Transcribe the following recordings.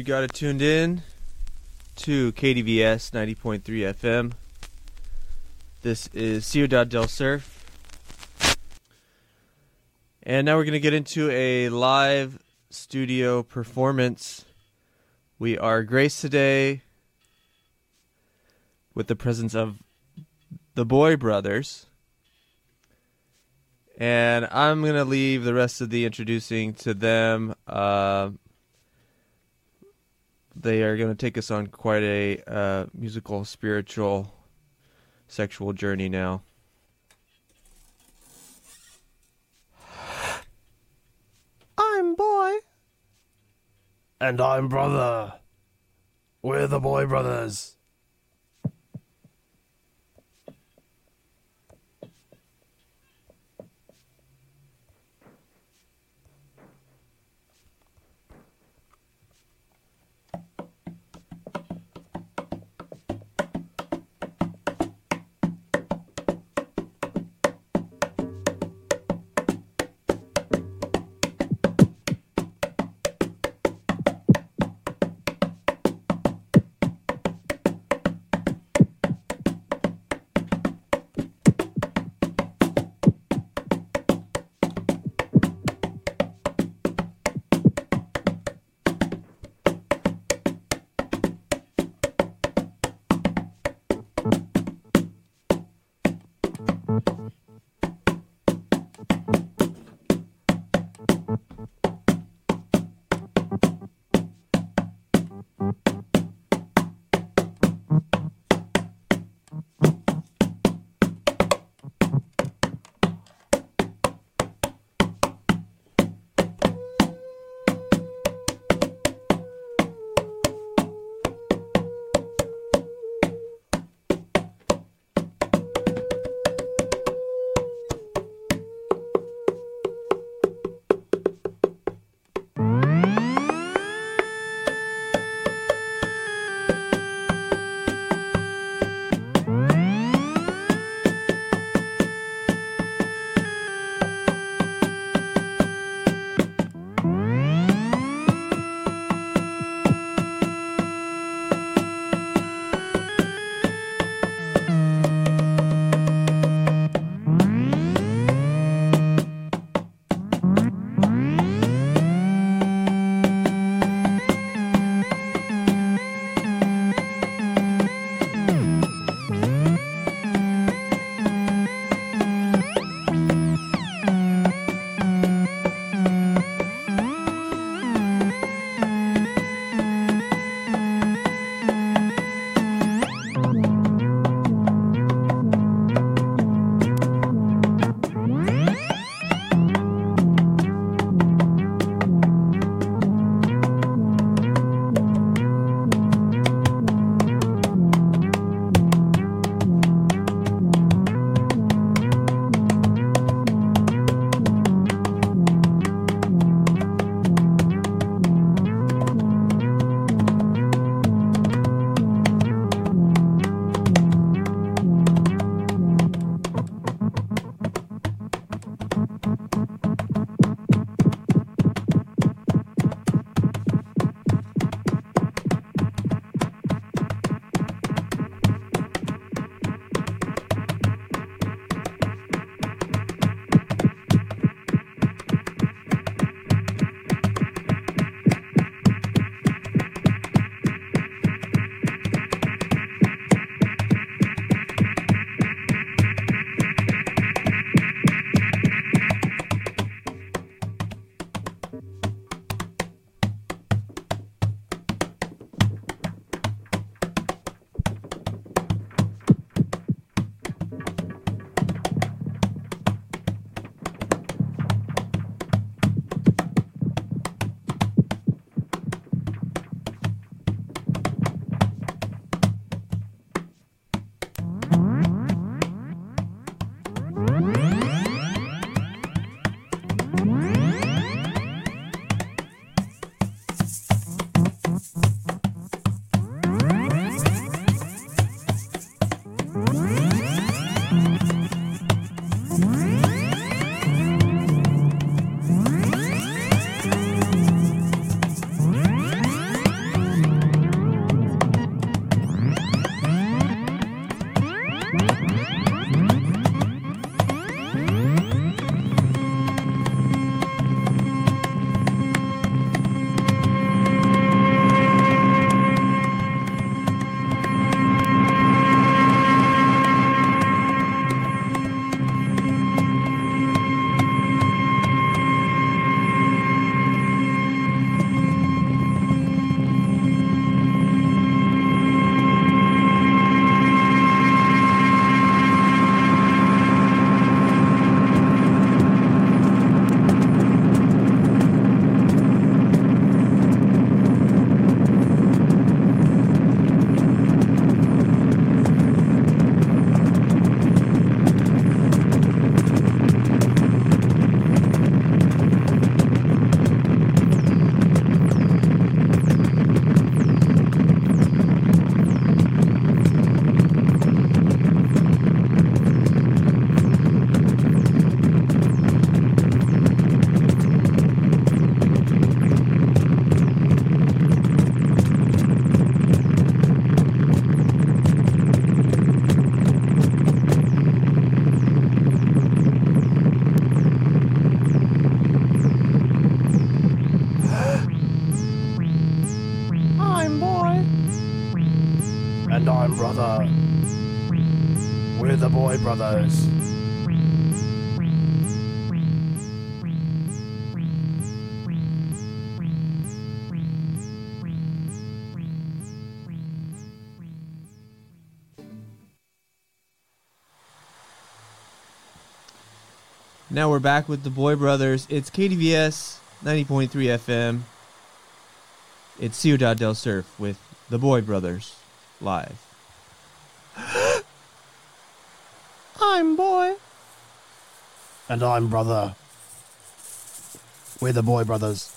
got it tuned in to KDVS 90.3 FM. This is Ciudad del Surf. And now we're going to get into a live studio performance. We are graced today with the presence of the Boy Brothers. And I'm going to leave the rest of the introducing to them. They are going to take us on quite a musical, spiritual, sexual journey now. I'm Boy. And I'm Brother. We're the Boy Brothers. brothers. Now we're back with the Boy Brothers. It's KDVS 90.3 FM. It's Ciudad del Surf with the Boy Brothers live. I'm Boy. And I'm Brother. We're the Boy Brothers.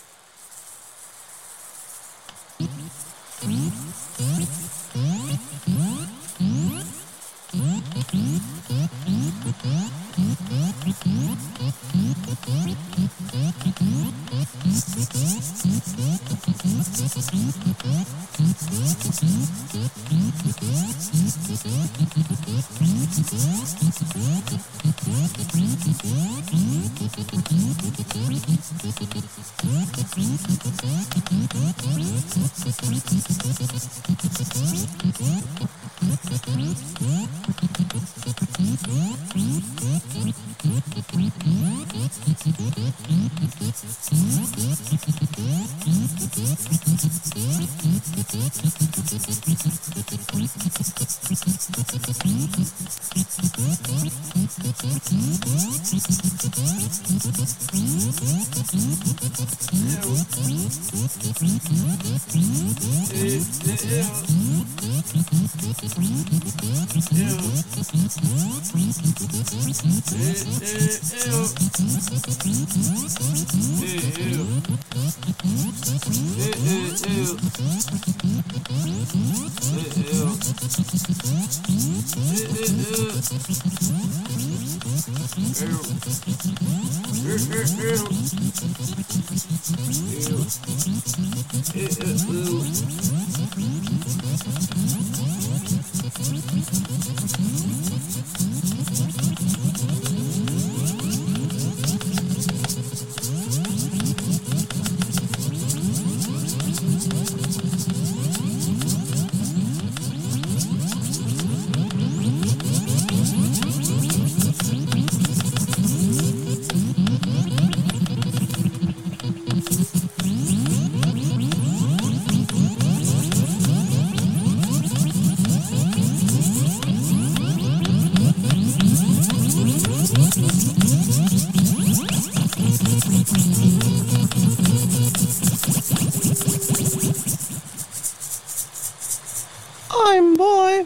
I'm Boy.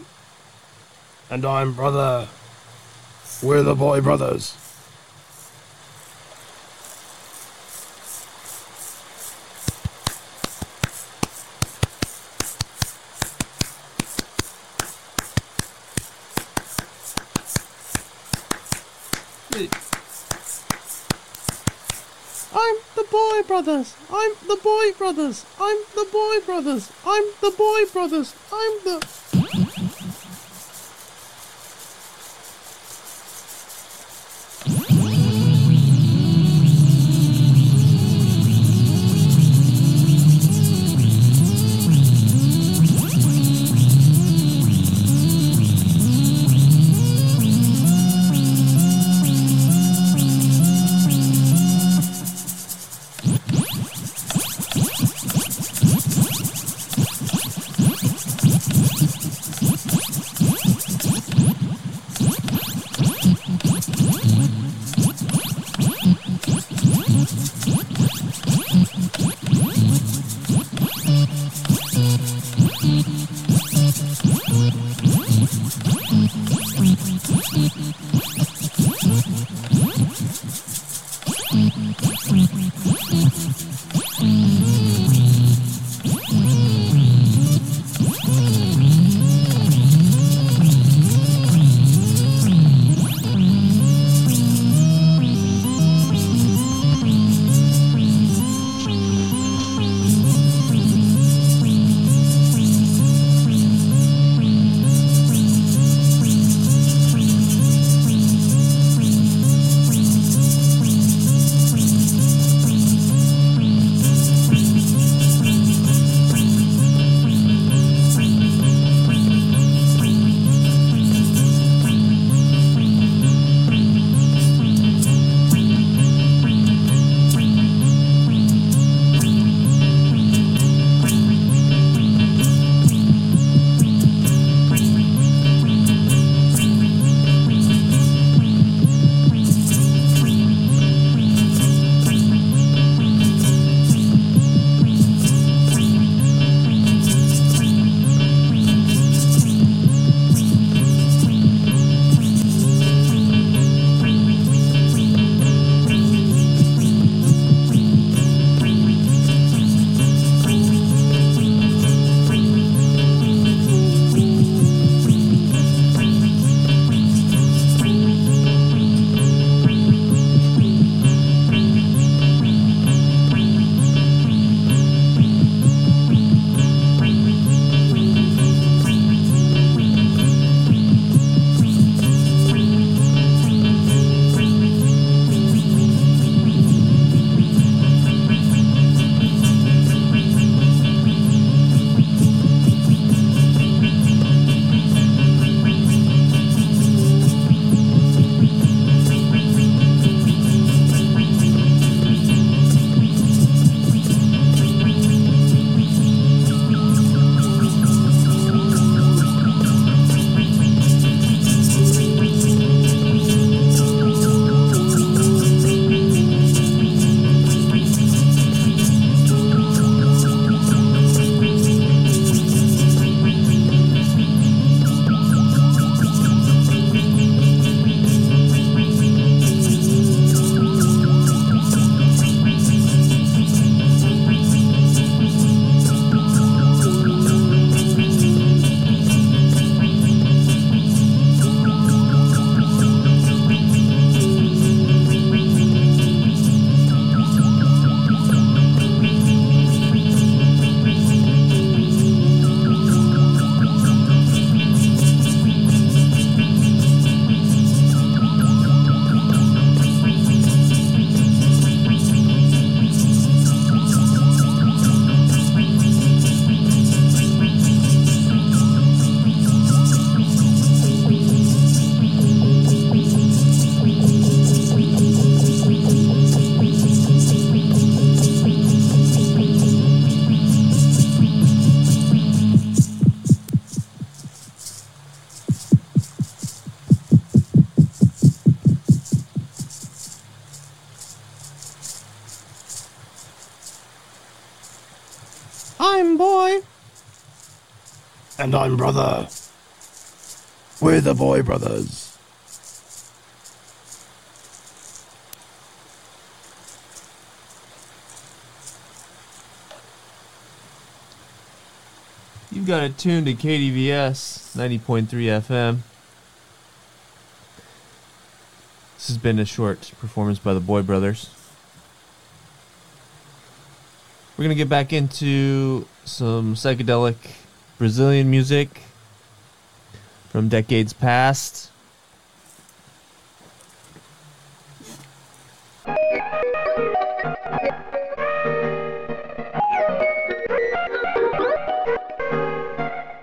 And I'm Brother. We're the Boy Brothers. I'm the Boy Brothers. I'm the Boy Brothers. I'm the Boy Brothers. I'm the Boy Brothers. I'm the... And I'm Brother. We're the Boy Brothers. You've got it tuned to KDVS 90.3 FM. This has been a short performance by the Boy Brothers. We're going to get back into some psychedelic Brazilian music from decades past.